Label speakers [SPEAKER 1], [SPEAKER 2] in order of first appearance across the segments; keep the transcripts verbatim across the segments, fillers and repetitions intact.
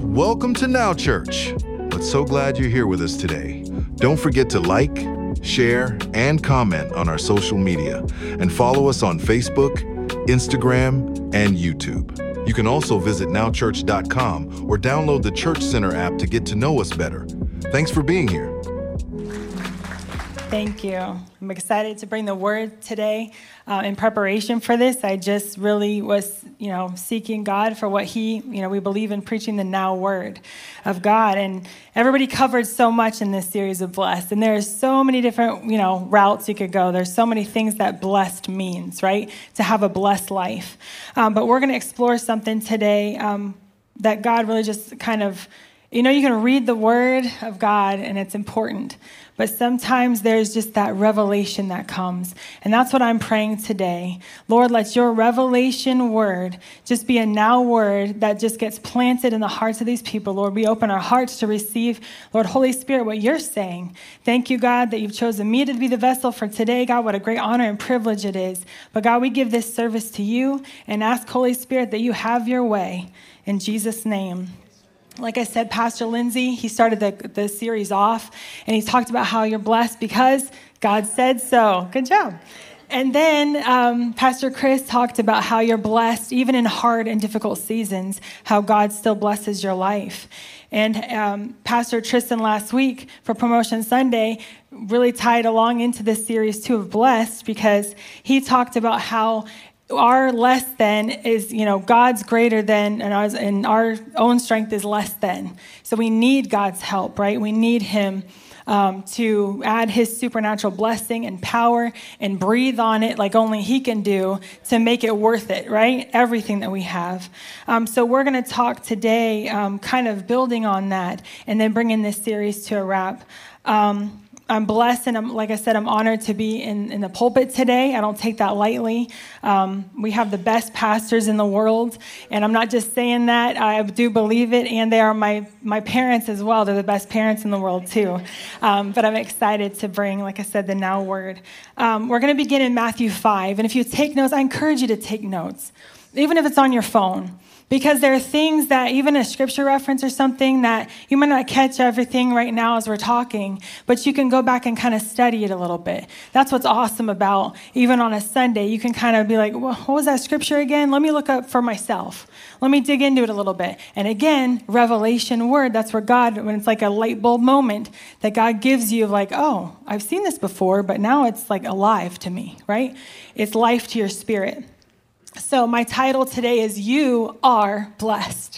[SPEAKER 1] Welcome to Now Church. But so glad you're here with us today. Don't forget to like, share, and comment on our social media, and follow us on Facebook, Instagram, and YouTube. You can also visit now church dot com or download the Church Center app to get to know us better. Thanks for being here.
[SPEAKER 2] Thank you. I'm excited to bring the word today. Uh, in preparation for this, I just really was, you know, seeking God for what he, you know, we believe in preaching the now word of God. And everybody covered so much in this series of blessed. And there's so many different, you know, routes you could go. There's so many things that blessed means, right? To have a blessed life. Um, but we're going to explore something today um, that God really just kind of, you know, you can read the word of God and it's important. But sometimes there's just that revelation that comes. And that's what I'm praying today. Lord, let your revelation word just be a now word that just gets planted in the hearts of these people. Lord, we open our hearts to receive, Lord, Holy Spirit, what you're saying. Thank you, God, that you've chosen me to be the vessel for today. God, what a great honor and privilege it is. But God, we give this service to you and ask, Holy Spirit, that you have your way. In Jesus' name. Like I said, Pastor Lindsay, he started the, the series off, and he talked about how you're blessed because God said so. Good job. And then um, Pastor Chris talked about how you're blessed, even in hard and difficult seasons, how God still blesses your life. And um, Pastor Tristan last week for Promotion Sunday really tied along into this series too of blessed, because he talked about how our less than is, you know, God's greater than, and, ours, and our own strength is less than. So we need God's help, right? We need him um, to add his supernatural blessing and power and breathe on it like only he can do to make it worth it, right? Everything that we have. Um, so we're going to talk today um, kind of building on that and then bringing this series to a wrap. Um I'm blessed, and I'm, like I said, I'm honored to be in, in the pulpit today. I don't take that lightly. Um, we have the best pastors in the world, and I'm not just saying that. I do believe it, and they are my, my parents as well. They're the best parents in the world, too. Um, but I'm excited to bring, like I said, the now word. Um, we're going to begin in Matthew five, and if you take notes, I encourage you to take notes, even if it's on your phone. Because there are things that, even a scripture reference or something, that you might not catch everything right now as we're talking, but you can go back and kind of study it a little bit. That's what's awesome about, even on a Sunday, you can kind of be like, well, what was that scripture again? Let me look up for myself. Let me dig into it a little bit. And again, revelation word, that's where God, when it's like a light bulb moment that God gives you, like, oh, I've seen this before, but now it's like alive to me, right? It's life to your spirit. So my title today is You Are Blessed.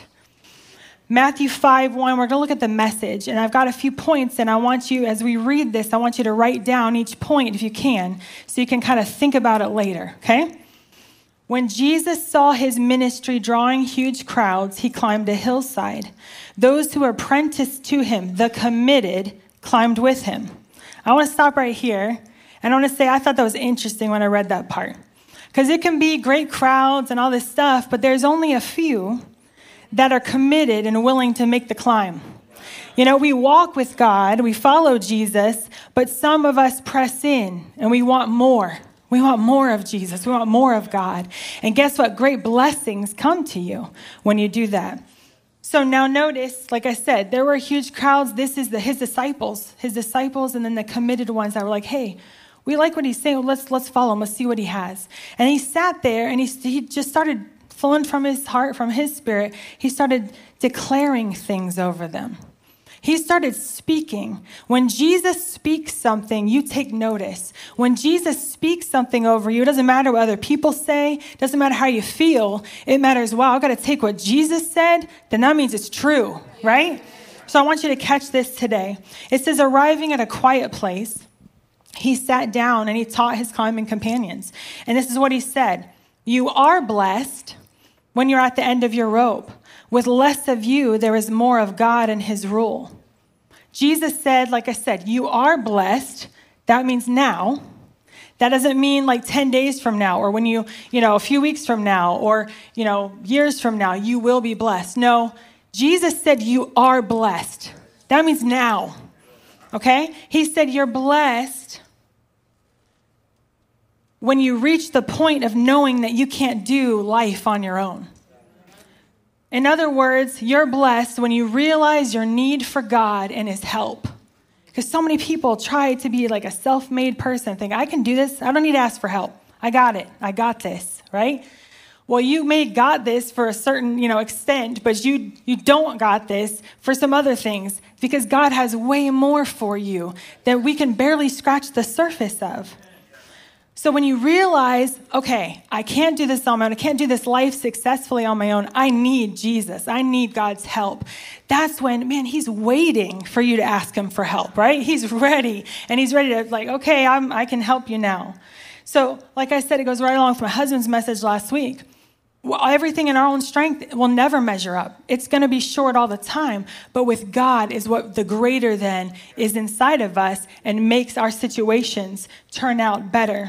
[SPEAKER 2] Matthew five one, we're going to look at the Message. And I've got a few points, and I want you, as we read this, I want you to write down each point if you can, so you can kind of think about it later, okay? When Jesus saw his ministry drawing huge crowds, he climbed a hillside. Those who were apprenticed to him, the committed, climbed with him. I want to stop right here, and I want to say I thought that was interesting when I read that part. Because it can be great crowds and all this stuff, but there's only a few that are committed and willing to make the climb. You know, we walk with God, we follow Jesus, but some of us press in and we want more. We want more of Jesus. We want more of God. And guess what? Great blessings come to you when you do that. So now notice, like I said, there were huge crowds. This is the his disciples, his disciples, and then the committed ones that were like, hey, we like what he's saying. Well, let's let's follow him. Let's see what he has. And he sat there, and he he just started flowing from his heart, from his spirit. He started declaring things over them. He started speaking. When Jesus speaks something, you take notice. When Jesus speaks something over you, it doesn't matter what other people say. It doesn't matter how you feel. It matters, wow, I've got to take what Jesus said. Then that means it's true, right? So I want you to catch this today. It says, arriving at a quiet place, he sat down and he taught his climbing companions. And this is what he said. You are blessed when you're at the end of your rope. With less of you, there is more of God and his rule. Jesus said, like I said, you are blessed. That means now. That doesn't mean like ten days from now, or when you, you know, a few weeks from now, or, you know, years from now, you will be blessed. No, Jesus said you are blessed. That means now. Okay? He said you're blessed when you reach the point of knowing that you can't do life on your own. In other words, you're blessed when you realize your need for God and his help. Because so many people try to be like a self-made person, think, I can do this. I don't need to ask for help. I got it. I got this, right? Well, you may got this for a certain, you know, extent, but you you don't got this for some other things because God has way more for you that we can barely scratch the surface of. So when you realize, okay, I can't do this on my own, I can't do this life successfully on my own, I need Jesus, I need God's help. That's when, man, he's waiting for you to ask him for help, right? He's ready, and he's ready to like, okay, I'm, I can help you now. So like I said, it goes right along with my husband's message last week. Well, everything in our own strength will never measure up. It's going to be short all the time. But with God is what the greater than is inside of us and makes our situations turn out better.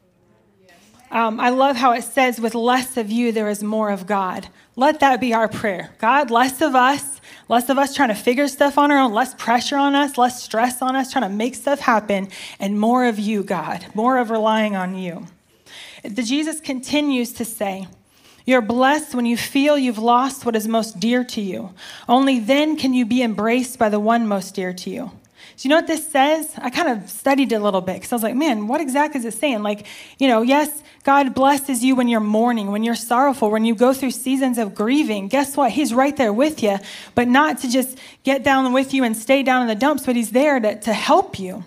[SPEAKER 2] Um, I love how it says, with less of you, there is more of God. Let that be our prayer. God, less of us, less of us trying to figure stuff on our own, less pressure on us, less stress on us, trying to make stuff happen, and more of you, God, more of relying on you. The Jesus continues to say, you're blessed when you feel you've lost what is most dear to you. Only then can you be embraced by the one most dear to you. Do you know what this says? I kind of studied it a little bit because I was like, man, what exactly is it saying? Like, you know, yes, God blesses you when you're mourning, when you're sorrowful, when you go through seasons of grieving. Guess what? He's right there with you, but not to just get down with you and stay down in the dumps, but he's there to, to help you.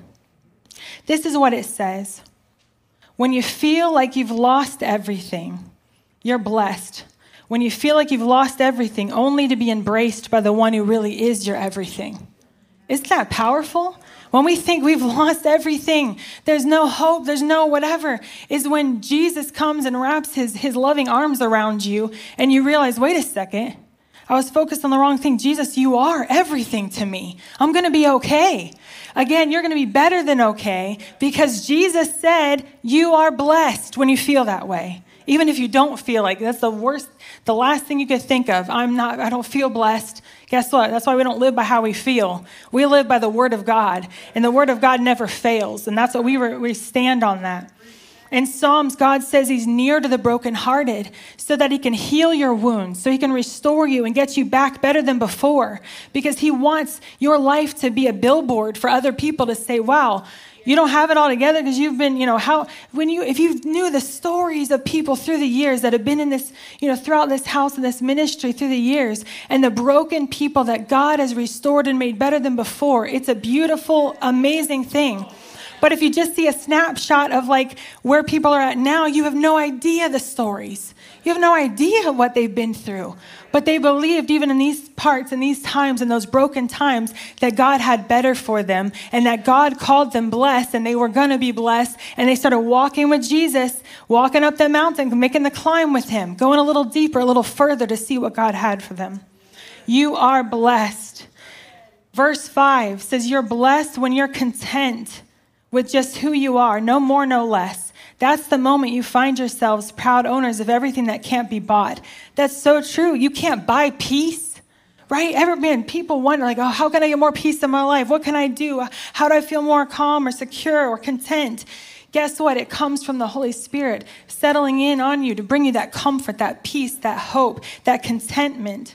[SPEAKER 2] This is what it says. When you feel like you've lost everything, you're blessed. When you feel like you've lost everything, only to be embraced by the one who really is your everything. Isn't that powerful? When we think we've lost everything, there's no hope, there's no whatever, is when Jesus comes and wraps his, his loving arms around you and you realize, wait a second, I was focused on the wrong thing. Jesus, you are everything to me. I'm going to be okay. Again, you're going to be better than okay because Jesus said you are blessed when you feel that way. Even if you don't feel like that's the worst, the last thing you could think of. I'm not, I don't feel blessed. Guess what? That's why we don't live by how we feel. We live by the word of God, and the word of God never fails. And that's what we were, we stand on that. In Psalms, God says he's near to the brokenhearted so that he can heal your wounds, so he can restore you and get you back better than before, because he wants your life to be a billboard for other people to say, wow, you don't have it all together because you've been, you know, how, when you, if you knew the stories of people through the years that have been in this, you know, throughout this house and this ministry through the years, and the broken people that God has restored and made better than before, it's a beautiful, amazing thing. But if you just see a snapshot of like where people are at now, you have no idea the stories. You have no idea what they've been through. But they believed even in these parts and these times and those broken times that God had better for them and that God called them blessed and they were going to be blessed. And they started walking with Jesus, walking up the mountain, making the climb with him, going a little deeper, a little further to see what God had for them. You are blessed. Verse five says you're blessed when you're content with just who you are, no more, no less. That's the moment you find yourselves proud owners of everything that can't be bought. That's so true. You can't buy peace, right? Every man, people wonder like, oh, how can I get more peace in my life? What can I do? How do I feel more calm or secure or content? Guess what? It comes from the Holy Spirit settling in on you to bring you that comfort, that peace, that hope, that contentment.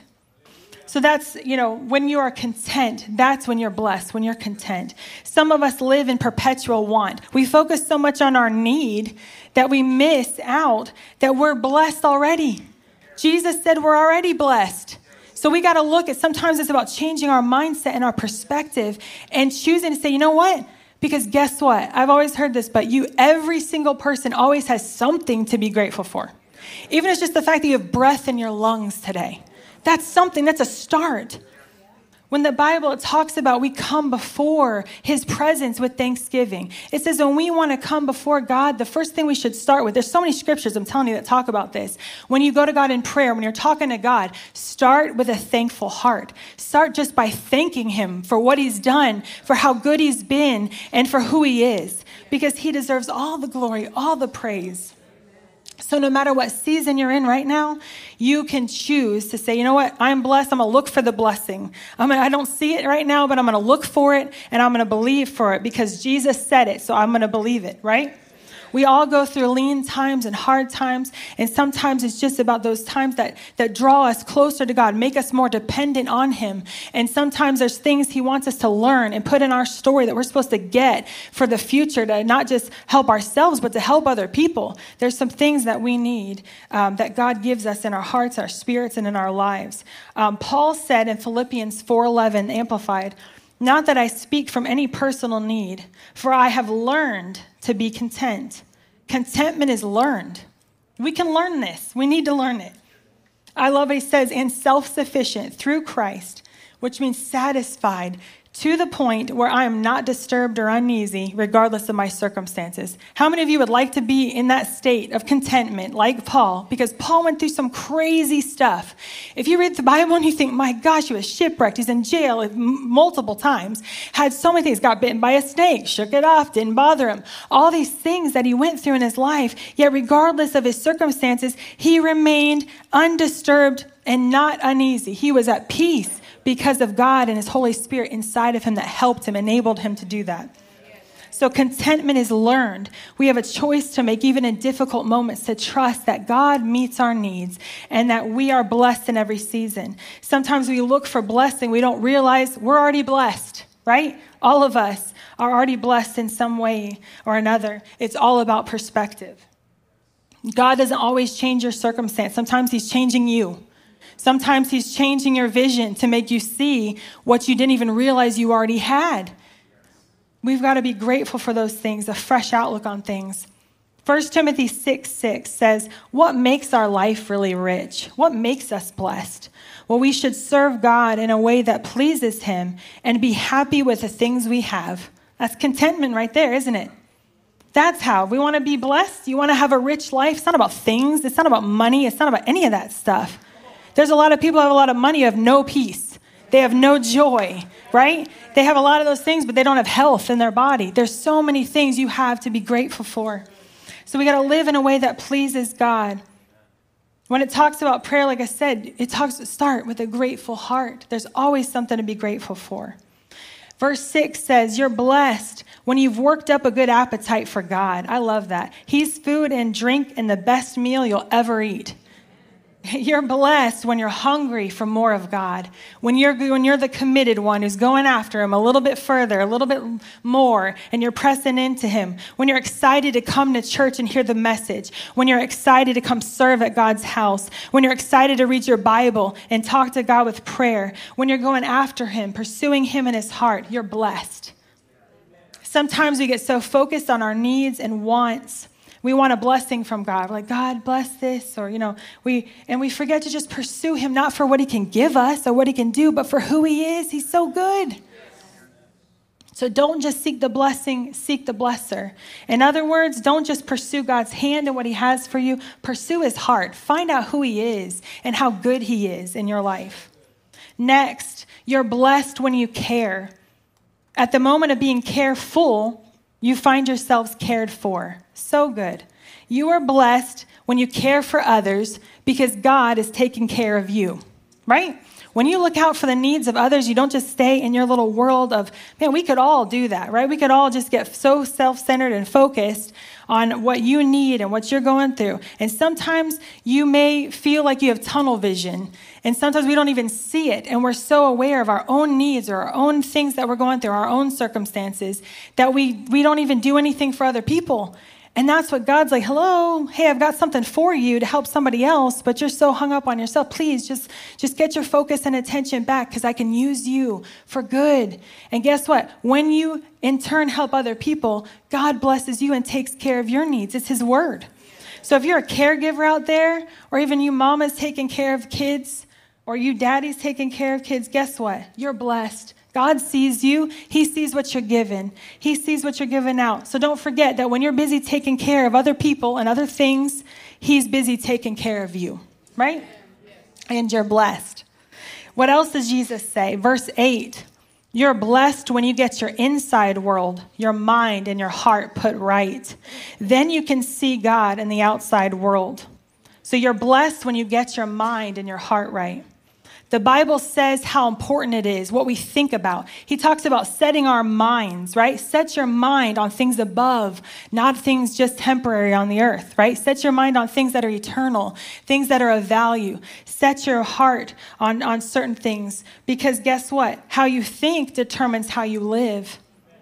[SPEAKER 2] So that's, you know, when you are content, that's when you're blessed, when you're content. Some of us live in perpetual want. We focus so much on our need that we miss out that we're blessed already. Jesus said we're already blessed. So we got to look at, sometimes it's about changing our mindset and our perspective and choosing to say, you know what? Because guess what? I've always heard this, but you, every single person always has something to be grateful for. Even if it's just the fact that you have breath in your lungs today. That's something, that's a start. When the Bible talks about we come before his presence with thanksgiving, it says when we want to come before God, the first thing we should start with, there's so many scriptures, I'm telling you, that talk about this. When you go to God in prayer, when you're talking to God, start with a thankful heart. Start just by thanking him for what he's done, for how good he's been, and for who he is, because he deserves all the glory, all the praise. So no matter what season you're in right now, you can choose to say, you know what, I'm blessed. I'm going to look for the blessing. I'm gonna, I don't see it right now, but I'm going to look for it and I'm going to believe for it because Jesus said it. So I'm going to believe it, right? We all go through lean times and hard times, and sometimes it's just about those times that, that draw us closer to God, make us more dependent on him. And sometimes there's things he wants us to learn and put in our story that we're supposed to get for the future to not just help ourselves, but to help other people. There's some things that we need um, that God gives us in our hearts, our spirits, and in our lives. Um, Paul said in Philippians four eleven, Amplified, "Not that I speak from any personal need, for I have learned to be content." Contentment is learned. We can learn this. We need to learn it. I love what he says, "and self-sufficient through Christ," which means satisfied to the point where I am not disturbed or uneasy, regardless of my circumstances. How many of you would like to be in that state of contentment like Paul? Because Paul went through some crazy stuff. If you read the Bible and you think, my gosh, he was shipwrecked, he's in jail m- multiple times, had so many things, got bitten by a snake, shook it off, didn't bother him. All these things that he went through in his life, yet regardless of his circumstances, he remained undisturbed and not uneasy. He was at peace because of God and his Holy Spirit inside of him that helped him, enabled him to do that. So contentment is learned. We have a choice to make, even in difficult moments, to trust that God meets our needs and that we are blessed in every season. Sometimes we look for blessing. We don't realize we're already blessed, right? All of us are already blessed in some way or another. It's all about perspective. God doesn't always change your circumstance. Sometimes he's changing you. Sometimes he's changing your vision to make you see what you didn't even realize you already had. We've got to be grateful for those things, a fresh outlook on things. First Timothy six six says, "What makes our life really rich? What makes us blessed? Well, we should serve God in a way that pleases him and be happy with the things we have." That's contentment right there, isn't it? That's how we want to be blessed. You want to have a rich life. It's not about things. It's not about money. It's not about any of that stuff. There's a lot of people who have a lot of money who have no peace. They have no joy, right? They have a lot of those things, but they don't have health in their body. There's so many things you have to be grateful for. So we got to live in a way that pleases God. When it talks about prayer, like I said, it talks to start with a grateful heart. There's always something to be grateful for. Verse six says, "You're blessed when you've worked up a good appetite for God." I love that. He's food and drink and the best meal you'll ever eat. You're blessed when you're hungry for more of God, when you're when you're the committed one who's going after him a little bit further, a little bit more, and you're pressing into him, when you're excited to come to church and hear the message, when you're excited to come serve at God's house, when you're excited to read your Bible and talk to God with prayer, when you're going after him, pursuing him in his heart, you're blessed. Sometimes we get so focused on our needs and wants. We want a blessing from God. We're like, God, bless this. Or, you know, we, and we forget to just pursue him, not for what he can give us or what he can do, but for who he is. He's so good. So don't just seek the blessing, seek the blesser. In other words, don't just pursue God's hand and what he has for you. Pursue his heart. Find out who he is and how good he is in your life. Next, you're blessed when you care. At the moment of being careful, you find yourselves cared for. So good. You are blessed when you care for others because God is taking care of you, right? When you look out for the needs of others, you don't just stay in your little world of, man, we could all do that, right? We could all just get so self-centered and focused on what you need and what you're going through. And sometimes you may feel like you have tunnel vision, and sometimes we don't even see it. And we're so aware of our own needs or our own things that we're going through, our own circumstances, that we, we don't even do anything for other people. And that's what God's like, hello, hey, I've got something for you to help somebody else, but you're so hung up on yourself. Please just, just get your focus and attention back because I can use you for good. And guess what? When you in turn help other people, God blesses you and takes care of your needs. It's his word. So if you're a caregiver out there, or even you mamas taking care of kids, or you daddies taking care of kids, guess what? You're blessed. God sees you. He sees what you're giving. He sees what you're giving out. So don't forget that when you're busy taking care of other people and other things, he's busy taking care of you, right? And you're blessed. What else does Jesus say? Verse eight, you're blessed when you get your inside world, your mind and your heart put right. Then you can see God in the outside world. So you're blessed when you get your mind and your heart right. The Bible says how important it is, what we think about. He talks about setting our minds, right? Set your mind on things above, not things just temporary on the earth, right? Set your mind on things that are eternal, things that are of value. Set your heart on, on certain things, because guess what? How you think determines how you live.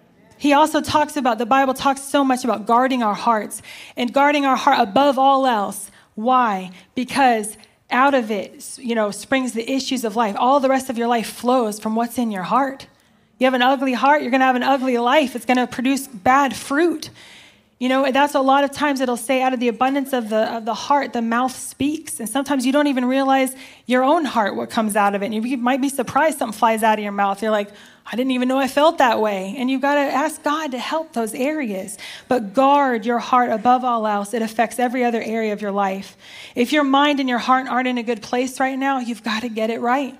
[SPEAKER 2] He also talks about, the Bible talks so much about guarding our hearts and guarding our heart above all else. Why? Because out of it, you know, springs the issues of life. All the rest of your life flows from what's in your heart. You have an ugly heart, you're going to have an ugly life. It's going to produce bad fruit. You know, that's a lot of times it'll say out of the abundance of the of the heart, the mouth speaks. And sometimes you don't even realize your own heart, what comes out of it. And you might be surprised something flies out of your mouth. You're like, I didn't even know I felt that way. And you've got to ask God to help those areas. But guard your heart above all else. It affects every other area of your life. If your mind and your heart aren't in a good place right now, you've got to get it right.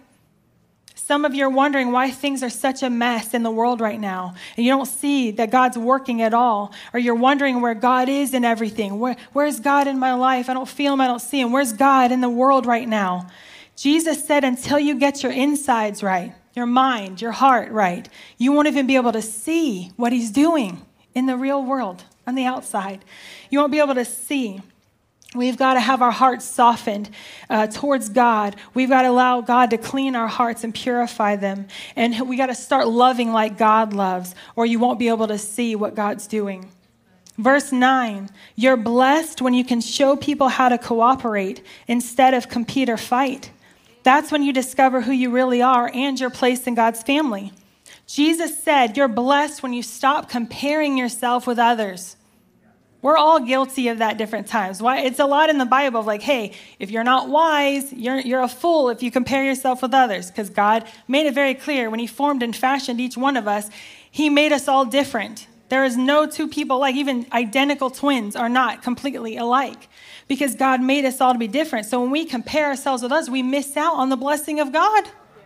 [SPEAKER 2] Some of you are wondering why things are such a mess in the world right now, and you don't see that God's working at all, or you're wondering where God is in everything. Where, where's God in my life? I don't feel him. I don't see him. Where's God in the world right now? Jesus said, until you get your insides right, your mind, your heart right, you won't even be able to see what he's doing in the real world, on the outside. You won't be able to see. We've got to have our hearts softened uh, towards God. We've got to allow God to clean our hearts and purify them. And we got to start loving like God loves, or you won't be able to see what God's doing. Verse nine, you're blessed when you can show people how to cooperate instead of compete or fight. That's when you discover who you really are and your place in God's family. Jesus said, you're blessed when you stop comparing yourself with others. We're all guilty of that different times. Why? It's a lot in the Bible of like, hey, if you're not wise, you're you're a fool if you compare yourself with others, because God made it very clear when he formed and fashioned each one of us, he made us all different. There is no two people like, even identical twins are not completely alike, because God made us all to be different. So when we compare ourselves with others, we miss out on the blessing of God.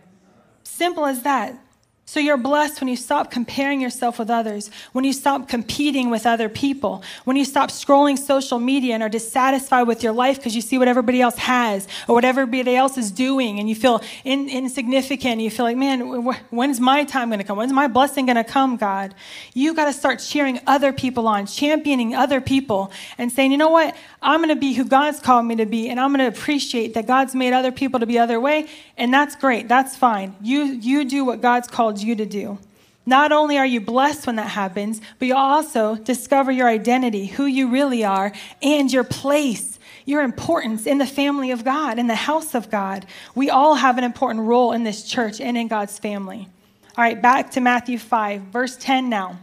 [SPEAKER 2] Simple as that. So you're blessed when you stop comparing yourself with others, when you stop competing with other people, when you stop scrolling social media and are dissatisfied with your life because you see what everybody else has or what everybody else is doing, and you feel in, insignificant. You feel like, man, wh- when's my time going to come? When's my blessing going to come, God? You got to start cheering other people on, championing other people, and saying, you know what? I'm going to be who God's called me to be, and I'm going to appreciate that God's made other people to be other way, and that's great. That's fine. You you do what God's called you to do. Not only are you blessed when that happens, but you also discover your identity, who you really are, and your place, your importance in the family of God, in the house of God. We all have an important role in this church and in God's family. All right, back to Matthew five, verse ten now.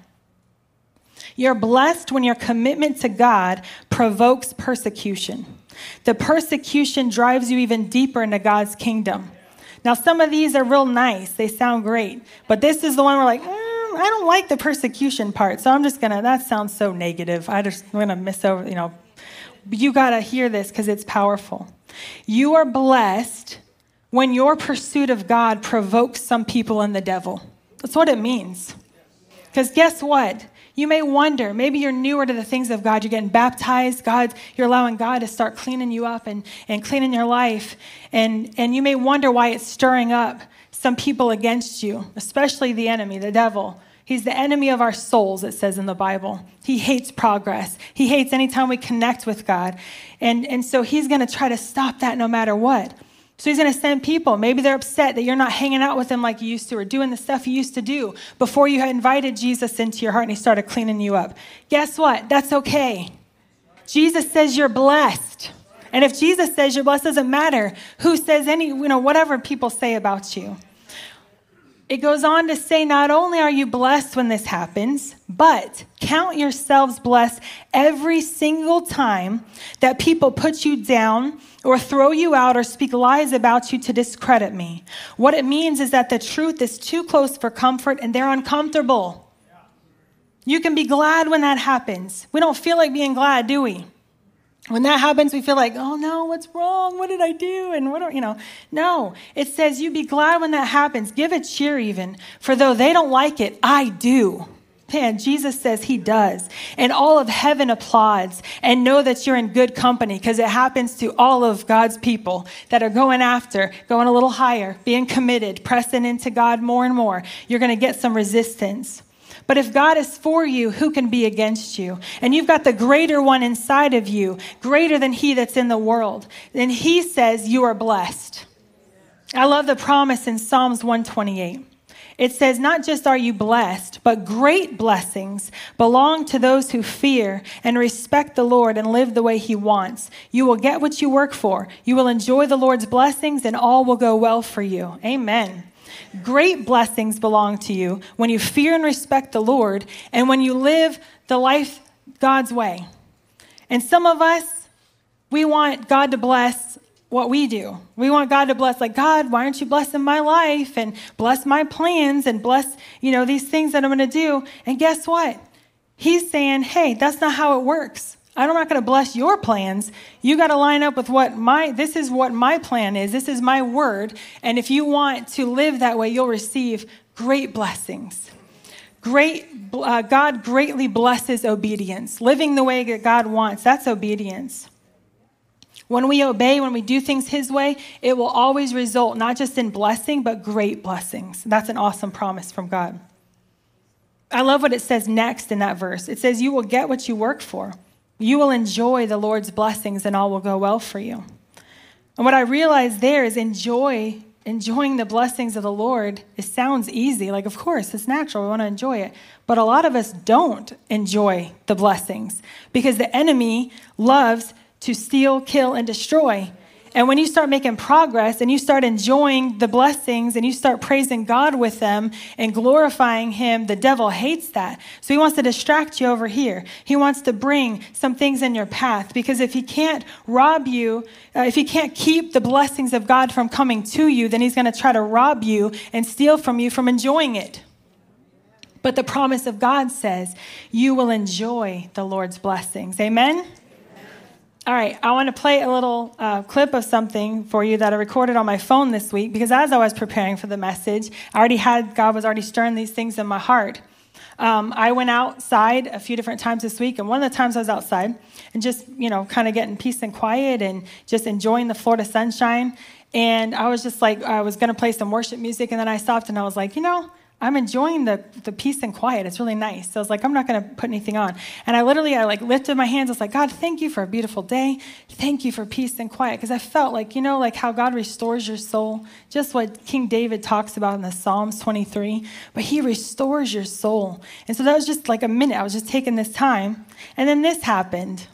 [SPEAKER 2] You're blessed when your commitment to God provokes persecution. The persecution drives you even deeper into God's kingdom. Now, some of these are real nice. They sound great. But this is the one where like, mm, I don't like the persecution part. So I'm just going to, that sounds so negative. I just, I'm going to miss over, you know. You got to hear this because it's powerful. You are blessed when your pursuit of God provokes some people and the devil. That's what it means. Because guess what? You may wonder, maybe you're newer to the things of God. You're getting baptized. God, you're allowing God to start cleaning you up and, and cleaning your life. And, and you may wonder why it's stirring up some people against you, especially the enemy, the devil. He's the enemy of our souls, it says in the Bible. He hates progress. He hates anytime we connect with God. And, and so he's going to try to stop that no matter what. So he's going to send people. Maybe they're upset that you're not hanging out with them like you used to, or doing the stuff you used to do before you had invited Jesus into your heart and he started cleaning you up. Guess what? That's okay. Jesus says you're blessed. And if Jesus says you're blessed, it doesn't matter who says any, you know, whatever people say about you. It goes on to say, not only are you blessed when this happens, but count yourselves blessed every single time that people put you down or throw you out or speak lies about you to discredit me. What it means is that the truth is too close for comfort and they're uncomfortable. You can be glad when that happens. We don't feel like being glad, do we? When that happens, we feel like, oh no, what's wrong? What did I do? And what, are, you know, no, it says you be glad when that happens. Give a cheer even, for though they don't like it, I do. man, Jesus says he does. And all of heaven applauds and know that you're in good company because it happens to all of God's people that are going after, going a little higher, being committed, pressing into God more and more. You're going to get some resistance. But if God is for you, who can be against you? And you've got the greater one inside of you, greater than he that's in the world. Then he says you are blessed. I love the promise in Psalms one twenty-eight. It says, not just are you blessed, but great blessings belong to those who fear and respect the Lord and live the way he wants. You will get what you work for. You will enjoy the Lord's blessings and all will go well for you. Amen. Great blessings belong to you when you fear and respect the Lord and when you live the life God's way. And some of us, we want God to bless what we do. We want God to bless, like, God, why aren't you blessing my life and bless my plans and bless, you know, these things that I'm going to do. And guess what? He's saying, hey, that's not how it works. I'm not going to bless your plans. You got to line up with what my, this is what my plan is. This is my word. And if you want to live that way, you'll receive great blessings. Great, uh, God greatly blesses obedience. Living the way that God wants, that's obedience. When we obey, when we do things his way, it will always result not just in blessing, but great blessings. That's an awesome promise from God. I love what it says next in that verse. It says, you will get what you work for. You will enjoy the Lord's blessings and all will go well for you. And what I realized there is enjoy, enjoying the blessings of the Lord. It sounds easy. Like, of course, it's natural. We want to enjoy it. But a lot of us don't enjoy the blessings because the enemy loves to steal, kill, and destroy. And when you start making progress and you start enjoying the blessings and you start praising God with them and glorifying him, the devil hates that. So he wants to distract you over here. He wants to bring some things in your path because if he can't rob you, uh, if he can't keep the blessings of God from coming to you, then he's going to try to rob you and steal from you from enjoying it. But the promise of God says you will enjoy the Lord's blessings. Amen? All right, I want to play a little uh, clip of something for you that I recorded on my phone this week because as I was preparing for the message, I already had, God was already stirring these things in my heart. Um, I went outside a few different times this week, and one of the times I was outside and just, you know, kind of getting peace and quiet and just enjoying the Florida sunshine. And I was just like, I was going to play some worship music, and then I stopped and I was like, you know, I'm enjoying the, the peace and quiet. It's really nice. So I was like, I'm not going to put anything on. And I literally, I like lifted my hands. I was like, God, thank you for a beautiful day. Thank you for peace and quiet. Because I felt like, you know, like how God restores your soul. Just what King David talks about in the Psalms twenty-three. But he restores your soul. And so that was just like a minute. I was just taking this time. And then this happened.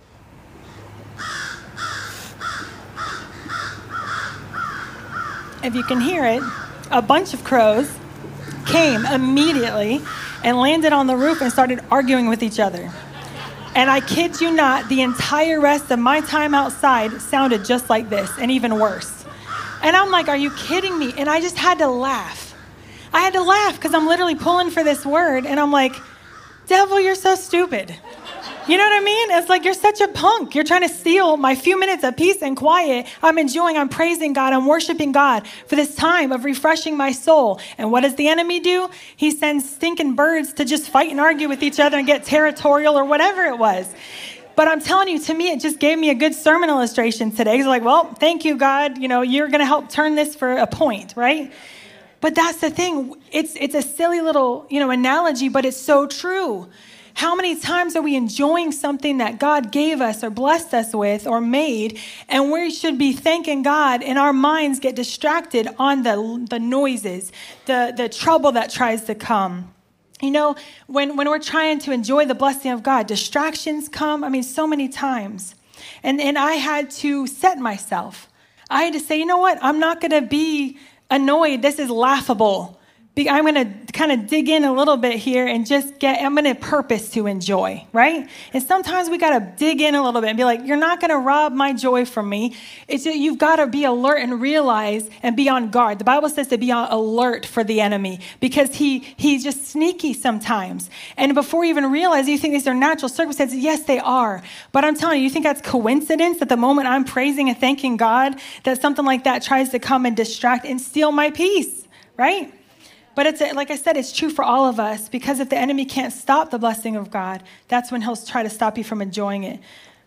[SPEAKER 2] If you can hear it, a bunch of crows came immediately and landed on the roof and started arguing with each other. And I kid you not, the entire rest of my time outside sounded just like this and even worse. And I'm like, are you kidding me? And I just had to laugh. I had to laugh because I'm literally pulling for this word. And I'm like, devil, you're so stupid. You know what I mean? It's like, you're such a punk. You're trying to steal my few minutes of peace and quiet. I'm enjoying, I'm praising God, I'm worshiping God for this time of refreshing my soul. And what does the enemy do? He sends stinking birds to just fight and argue with each other and get territorial or whatever it was. But I'm telling you, to me, it just gave me a good sermon illustration today. He's like, well, thank you, God. You know, you're going to help turn this for a point, right? But that's the thing. It's it's a silly little, you know, analogy, but it's so true. How many times are we enjoying something that God gave us or blessed us with or made, and we should be thanking God, and our minds get distracted on the, the noises, the, the trouble that tries to come. You know, when, when we're trying to enjoy the blessing of God, distractions come, I mean, so many times. And, and I had to set myself. I had to say, you know what? I'm not going to be annoyed. This is laughable. I'm going to kind of dig in a little bit here and just get, I'm going to purpose to enjoy, right? And sometimes we got to dig in a little bit and be like, you're not going to rob my joy from me. It's you've got to be alert and realize and be on guard. The Bible says to be on alert for the enemy because he he's just sneaky sometimes. And before you even realize, you think these are natural circumstances. Yes, they are. But I'm telling you, you think that's coincidence that the moment I'm praising and thanking God, that something like that tries to come and distract and steal my peace, right? But it's like I said, it's true for all of us, because if the enemy can't stop the blessing of God, that's when he'll try to stop you from enjoying it.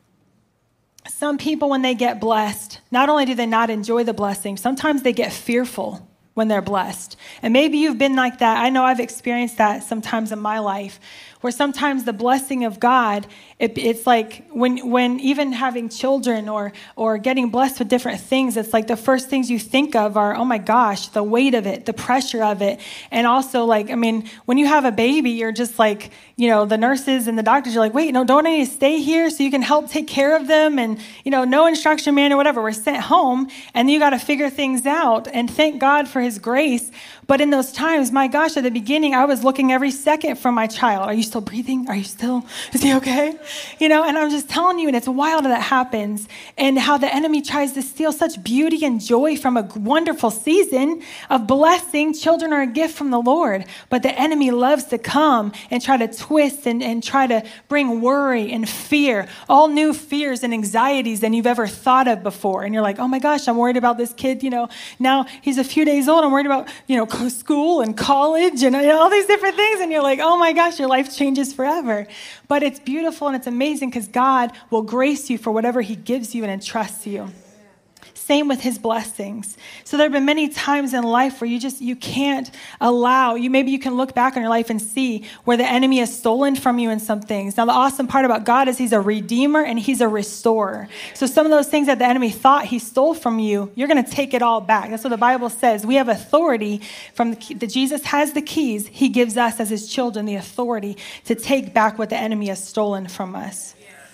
[SPEAKER 2] Some people, when they get blessed, not only do they not enjoy the blessing, sometimes they get fearful when they're blessed. And maybe you've been like that. I know I've experienced that sometimes in my life, where sometimes the blessing of God, it, it's like when when even having children or or getting blessed with different things, it's like the first things you think of are, oh my gosh, the weight of it, the pressure of it. And also, like, I mean, when you have a baby, you're just like, you know, the nurses and the doctors are like, wait, no, don't I need to stay here so you can help take care of them? And, you know, no instruction manual, whatever. We're sent home and you got to figure things out. And thank God for his grace. But in those times, my gosh, at the beginning, I was looking every second for my child. Are you still breathing? Are you still, is he okay? You know, and I'm just telling you, and it's wild that happens, and how the enemy tries to steal such beauty and joy from a wonderful season of blessing. Children are a gift from the Lord, but the enemy loves to come and try to twist and, and try to bring worry and fear, all new fears and anxieties than you've ever thought of before. And you're like, oh my gosh, I'm worried about this kid, you know, now he's a few days old. I'm worried about, you know, school and college and you know, all these different things. And you're like, oh my gosh, your life changes forever. But it's beautiful and it's amazing because God will grace you for whatever he gives you and entrusts you. Same with his blessings. So there have been many times in life where you just, you can't allow, you maybe you can look back on your life and see where the enemy has stolen from you in some things. Now, the awesome part about God is he's a redeemer and he's a restorer. So some of those things that the enemy thought he stole from you, you're going to take it all back. That's what the Bible says. We have authority from the, the Jesus has the keys. He gives us as his children the authority to take back what the enemy has stolen from us.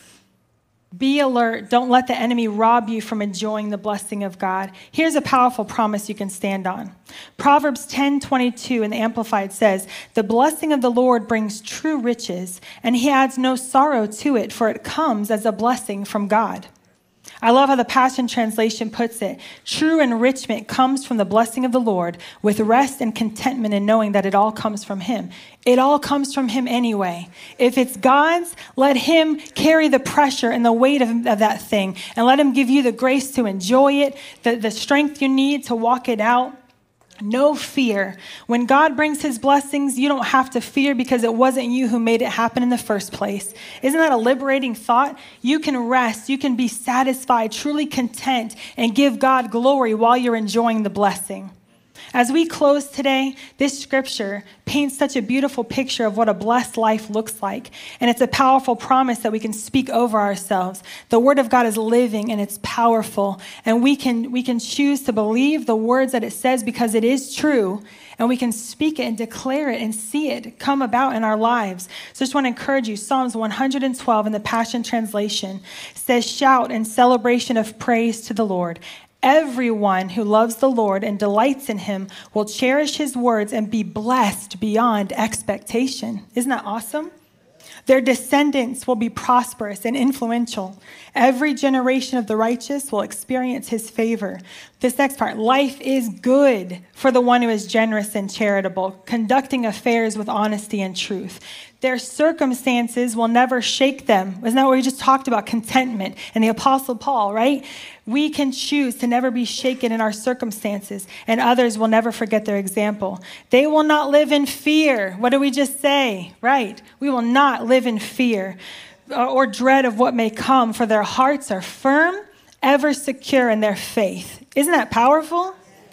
[SPEAKER 2] Be alert. Don't let the enemy rob you from enjoying the blessing of God. Here's a powerful promise you can stand on. Proverbs ten twenty-two in the Amplified says, the blessing of the Lord brings true riches, and he adds no sorrow to it, for it comes as a blessing from God. I love how the Passion Translation puts it. True enrichment comes from the blessing of the Lord, with rest and contentment in knowing that it all comes from him. It all comes from him anyway. If it's God's, let him carry the pressure and the weight of, of that thing, and let him give you the grace to enjoy it, the, the strength you need to walk it out. No fear. When God brings his blessings, you don't have to fear because it wasn't you who made it happen in the first place. Isn't that a liberating thought? You can rest, you can be satisfied, truly content, and give God glory while you're enjoying the blessing. As we close today, this scripture paints such a beautiful picture of what a blessed life looks like. And it's a powerful promise that we can speak over ourselves. The word of God is living and it's powerful. And we can, we can choose to believe the words that it says because it is true. And we can speak it and declare it and see it come about in our lives. So I just want to encourage you. Psalms one twelve in the Passion Translation says, shout in celebration of praise to the Lord. Everyone who loves the Lord and delights in him will cherish his words and be blessed beyond expectation. Isn't that awesome? Their descendants will be prosperous and influential. Every generation of the righteous will experience his favor. This next part, life is good for the one who is generous and charitable, conducting affairs with honesty and truth. Their circumstances will never shake them. Isn't that what we just talked about? Contentment. And the Apostle Paul, right? We can choose to never be shaken in our circumstances, and others will never forget their example. They will not live in fear. What did we just say? Right. We will not live in fear or dread of what may come, for their hearts are firm, ever secure in their faith. Isn't that powerful?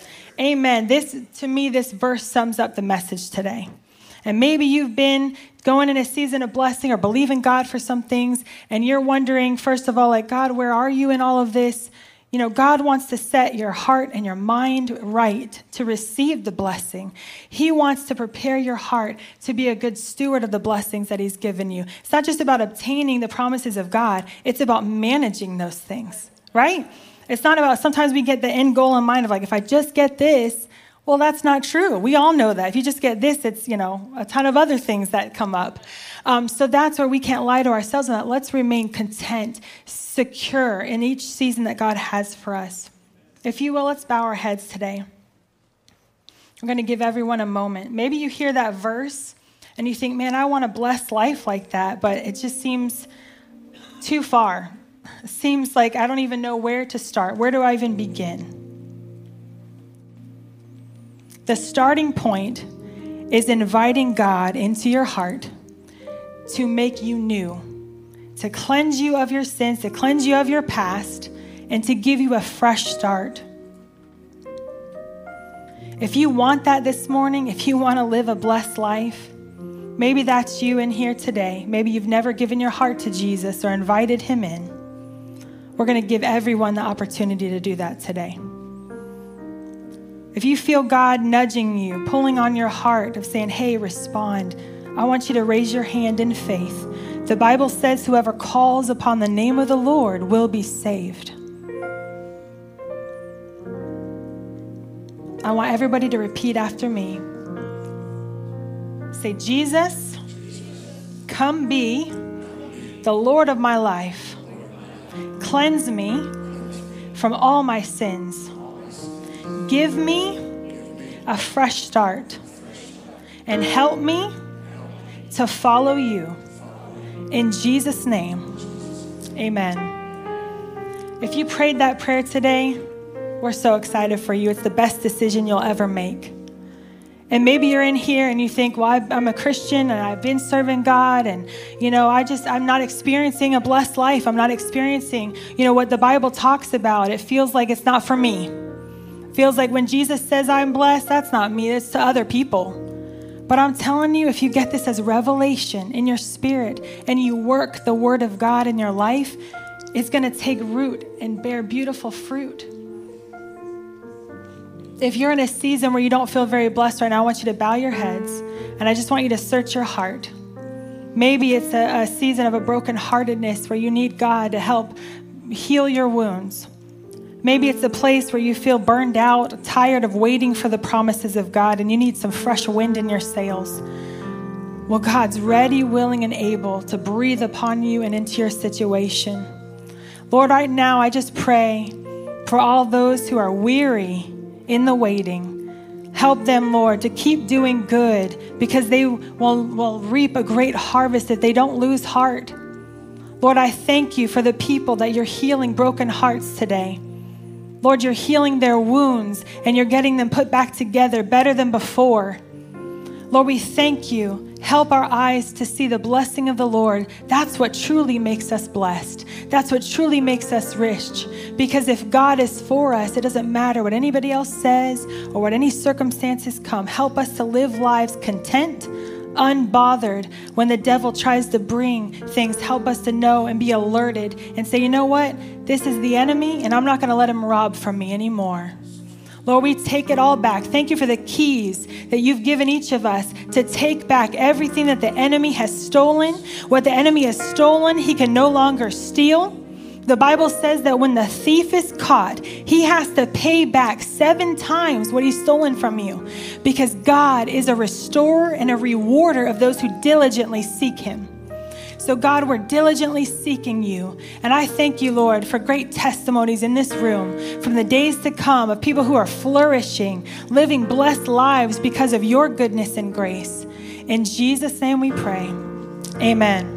[SPEAKER 2] Amen. This, to me, this verse sums up the message today. And maybe you've been going in a season of blessing or believing God for some things, and you're wondering, first of all, like, God, where are you in all of this? You know, God wants to set your heart and your mind right to receive the blessing. He wants to prepare your heart to be a good steward of the blessings that he's given you. It's not just about obtaining the promises of God. It's about managing those things, right? It's not about, sometimes we get the end goal in mind of like, if I just get this, well, that's not true. We all know that. If you just get this, it's, you know, a ton of other things that come up. Um, so that's where we can't lie to ourselves on that. Let's remain content, secure in each season that God has for us. If you will, let's bow our heads today. I'm going to give everyone a moment. Maybe you hear that verse and you think, man, I want a blessed life like that, but it just seems too far. It seems like I don't even know where to start. Where do I even begin? The starting point is inviting God into your heart to make you new, to cleanse you of your sins, to cleanse you of your past, and to give you a fresh start. If you want that this morning, if you want to live a blessed life, maybe that's you in here today. Maybe you've never given your heart to Jesus or invited him in. We're going to give everyone the opportunity to do that today. If you feel God nudging you, pulling on your heart of saying, hey, respond, I want you to raise your hand in faith. The Bible says whoever calls upon the name of the Lord will be saved. I want everybody to repeat after me. Say, Jesus, come be the Lord of my life. Cleanse me from all my sins. Give me a fresh start and help me to follow you. In Jesus' name, amen. If you prayed that prayer today, we're so excited for you. It's the best decision you'll ever make. And maybe you're in here and you think, well, I'm a Christian and I've been serving God and, you know, I just, I'm not experiencing a blessed life. I'm not experiencing, you know, what the Bible talks about. It feels like it's not for me. It feels like when Jesus says I'm blessed, that's not me, it's to other people. But I'm telling you, if you get this as revelation in your spirit and you work the word of God in your life, it's going to take root and bear beautiful fruit. If you're in a season where you don't feel very blessed right now, I want you to bow your heads and I just want you to search your heart. Maybe it's a, a season of a brokenheartedness where you need God to help heal your wounds. Maybe it's a place where you feel burned out, tired of waiting for the promises of God, and you need some fresh wind in your sails. Well, God's ready, willing, and able to breathe upon you and into your situation. Lord, right now, I just pray for all those who are weary in the waiting. Help them, Lord, to keep doing good because they will, will reap a great harvest if they don't lose heart. Lord, I thank you for the people that you're healing broken hearts today. Lord, you're healing their wounds and you're getting them put back together better than before. Lord, we thank you. Help our eyes to see the blessing of the Lord. That's what truly makes us blessed. That's what truly makes us rich. Because if God is for us, it doesn't matter what anybody else says or what any circumstances come. Help us to live lives content, unbothered. When the devil tries to bring things, help us to know and be alerted and say, you know what? This is the enemy and I'm not going to let him rob from me anymore. Lord, we take it all back. Thank you for the keys that you've given each of us to take back everything that the enemy has stolen. What the enemy has stolen, he can no longer steal. The Bible says that when the thief is caught, he has to pay back seven times what he's stolen from you, because God is a restorer and a rewarder of those who diligently seek him. So God, we're diligently seeking you. And I thank you, Lord, for great testimonies in this room from the days to come of people who are flourishing, living blessed lives because of your goodness and grace. In Jesus' name we pray. Amen.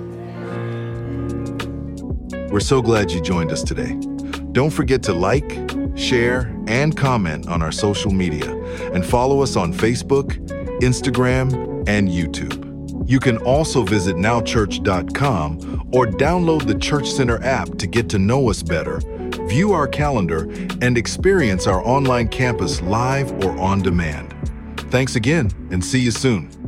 [SPEAKER 1] We're so glad you joined us today. Don't forget to like, share, and comment on our social media, and follow us on Facebook, Instagram, and YouTube. You can also visit now church dot com or download the Church Center app to get to know us better, view our calendar, and experience our online campus live or on demand. Thanks again, and see you soon.